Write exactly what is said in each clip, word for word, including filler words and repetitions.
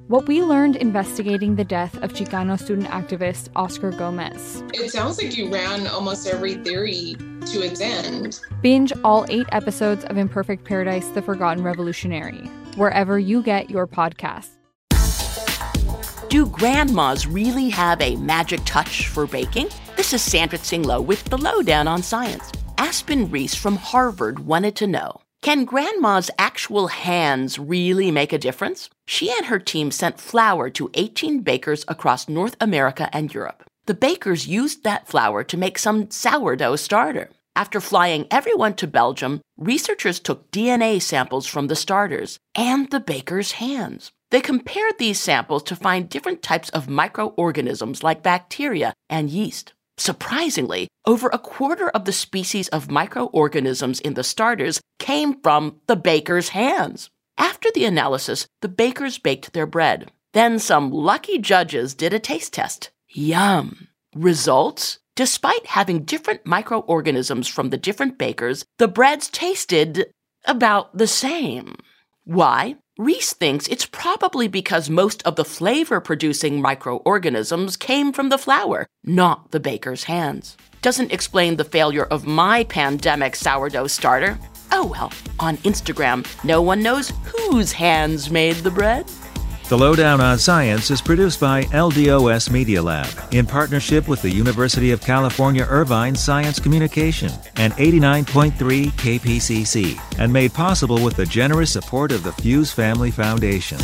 what we learned investigating the death of Chicano student activist Oscar Gomez. It sounds like you ran almost every theory to its end. Binge all eight episodes of Imperfect Paradise: The Forgotten Revolutionary, wherever you get your podcasts. Do grandmas really have a magic touch for baking? This is Sandra Tsing-Loh with the Lowdown on Science. Aspen Reese from Harvard wanted to know, can grandma's actual hands really make a difference? She and her team sent flour to eighteen bakers across North America and Europe. The bakers used that flour to make some sourdough starter. After flying everyone to Belgium, researchers took D N A samples from the starters and the bakers' hands. They compared these samples to find different types of microorganisms like bacteria and yeast. Surprisingly, over a quarter of the species of microorganisms in the starters came from the bakers' hands. After the analysis, the bakers baked their bread. Then some lucky judges did a taste test. Yum! Results? Despite having different microorganisms from the different bakers, the breads tasted about the same. Why? Reese thinks it's probably because most of the flavor-producing microorganisms came from the flour, not the baker's hands. Doesn't explain the failure of my pandemic sourdough starter. Oh well, on Instagram, no one knows whose hands made the bread. The Lowdown on Science is produced by L D O S Media Lab in partnership with the University of California Irvine Science Communication and eighty-nine point three K P C C, and made possible with the generous support of the Fuse Family Foundation.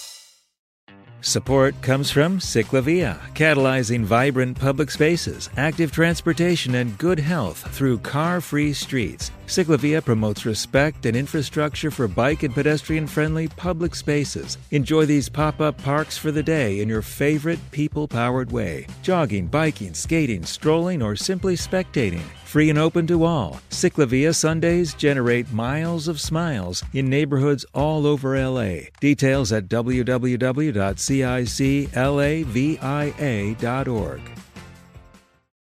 Support comes from Ciclavia, catalyzing vibrant public spaces, active transportation, and good health through car-free streets. Ciclavia promotes respect and infrastructure for bike and pedestrian-friendly public spaces. Enjoy these pop-up parks for the day in your favorite people-powered way. Jogging, biking, skating, strolling, or simply spectating. Free and open to all. Ciclavia Sundays generate miles of smiles in neighborhoods all over L A. Details at w w w dot ciclavia dot org.